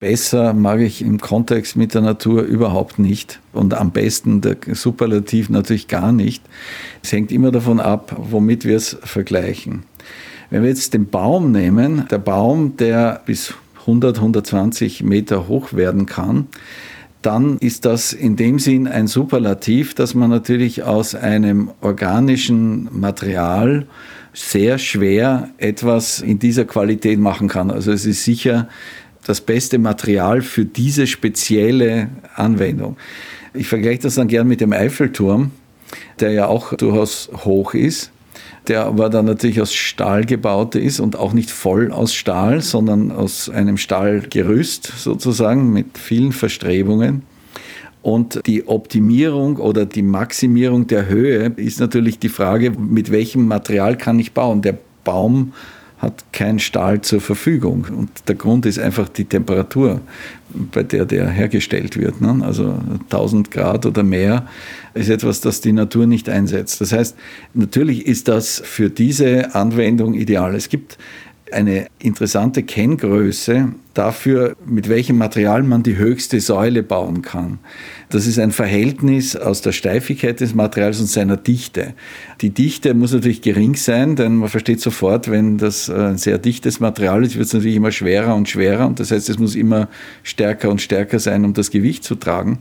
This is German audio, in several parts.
Besser mag ich im Kontext mit der Natur überhaupt nicht und am besten der Superlativ natürlich gar nicht. Es hängt immer davon ab, womit wir es vergleichen. Wenn wir jetzt den Baum nehmen, der Baum, der bis 100, 120 Meter hoch werden kann, dann ist das in dem Sinn ein Superlativ, dass man natürlich aus einem organischen Material sehr schwer etwas in dieser Qualität machen kann. Also es ist sicher das beste Material für diese spezielle Anwendung. Ich vergleiche das dann gern mit dem Eiffelturm, der ja auch durchaus hoch ist, der aber dann natürlich aus Stahl gebaut ist und auch nicht voll aus Stahl, sondern aus einem Stahlgerüst sozusagen mit vielen Verstrebungen. Und die Optimierung oder die Maximierung der Höhe ist natürlich die Frage, mit welchem Material kann ich bauen. Der Baum hat kein Stahl zur Verfügung. Und der Grund ist einfach die Temperatur, bei der hergestellt wird. Also 1000 Grad oder mehr ist etwas, das die Natur nicht einsetzt. Das heißt, natürlich ist das für diese Anwendung ideal. Es gibt eine interessante Kenngröße dafür, mit welchem Material man die höchste Säule bauen kann. Das ist ein Verhältnis aus der Steifigkeit des Materials und seiner Dichte. Die Dichte muss natürlich gering sein, denn man versteht sofort, wenn das ein sehr dichtes Material ist, wird es natürlich immer schwerer und schwerer. Und das heißt, es muss immer stärker und stärker sein, um das Gewicht zu tragen.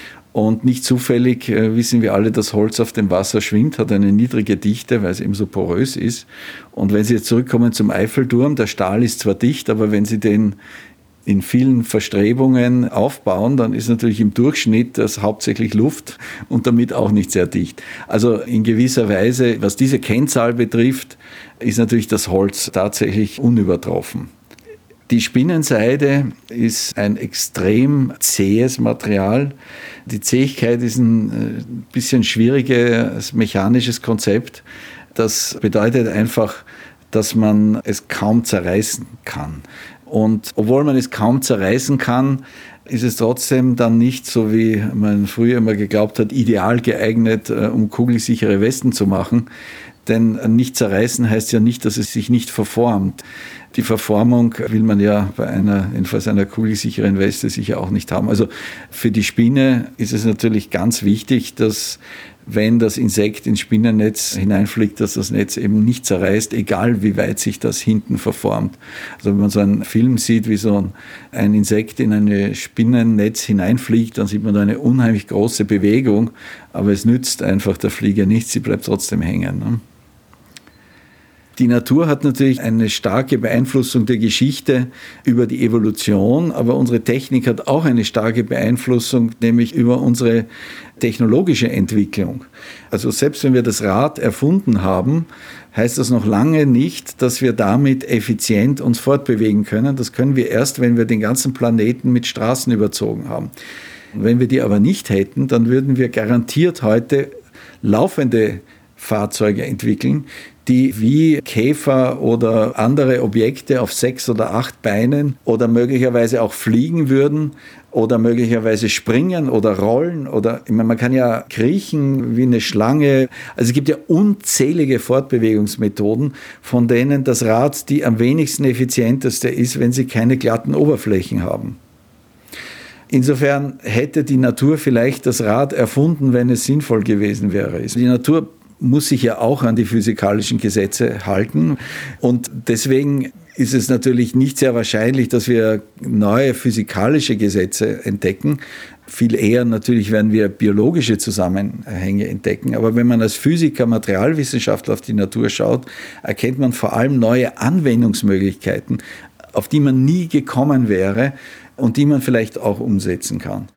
Und nicht zufällig wissen wir alle, dass Holz auf dem Wasser schwimmt, hat eine niedrige Dichte, weil es eben so porös ist. Und wenn Sie jetzt zurückkommen zum Eiffelturm, der Stahl ist zwar dicht, aber wenn Sie den in vielen Verstrebungen aufbauen, dann ist natürlich im Durchschnitt das hauptsächlich Luft und damit auch nicht sehr dicht. Also in gewisser Weise, was diese Kennzahl betrifft, ist natürlich das Holz tatsächlich unübertroffen. Die Spinnenseide ist ein extrem zähes Material. Die Zähigkeit ist ein bisschen schwieriges mechanisches Konzept. Das bedeutet einfach, dass man es kaum zerreißen kann. Und obwohl man es kaum zerreißen kann, ist es trotzdem dann nicht, so wie man früher immer geglaubt hat, ideal geeignet, um kugelsichere Westen zu machen. Denn nicht zerreißen heißt ja nicht, dass es sich nicht verformt. Die Verformung will man ja bei jedenfalls einer kugelsicheren Weste sicher auch nicht haben. Also für die Spinne ist es natürlich ganz wichtig, dass wenn das Insekt ins Spinnennetz hineinfliegt, dass das Netz eben nicht zerreißt, egal wie weit sich das hinten verformt. Also wenn man so einen Film sieht, wie so ein Insekt in ein Spinnennetz hineinfliegt, dann sieht man da eine unheimlich große Bewegung, aber es nützt einfach der Fliege nichts, sie bleibt trotzdem hängen. Die Natur hat natürlich eine starke Beeinflussung der Geschichte über die Evolution, aber unsere Technik hat auch eine starke Beeinflussung, nämlich über unsere technologische Entwicklung. Also selbst wenn wir das Rad erfunden haben, heißt das noch lange nicht, dass wir damit effizient uns fortbewegen können. Das können wir erst, wenn wir den ganzen Planeten mit Straßen überzogen haben. Wenn wir die aber nicht hätten, dann würden wir garantiert heute laufende Fahrzeuge entwickeln, die wie Käfer oder andere Objekte auf 6 oder 8 Beinen oder möglicherweise auch fliegen würden oder möglicherweise springen oder rollen oder, ich meine, man kann ja kriechen wie eine Schlange. Also es gibt ja unzählige Fortbewegungsmethoden, von denen das Rad die am wenigsten effizienteste ist, wenn sie keine glatten Oberflächen haben. Insofern hätte die Natur vielleicht das Rad erfunden, wenn es sinnvoll gewesen wäre. Die Natur muss sich ja auch an die physikalischen Gesetze halten. Und deswegen ist es natürlich nicht sehr wahrscheinlich, dass wir neue physikalische Gesetze entdecken. Viel eher natürlich werden wir biologische Zusammenhänge entdecken. Aber wenn man als Physiker, Materialwissenschaftler auf die Natur schaut, erkennt man vor allem neue Anwendungsmöglichkeiten, auf die man nie gekommen wäre und die man vielleicht auch umsetzen kann.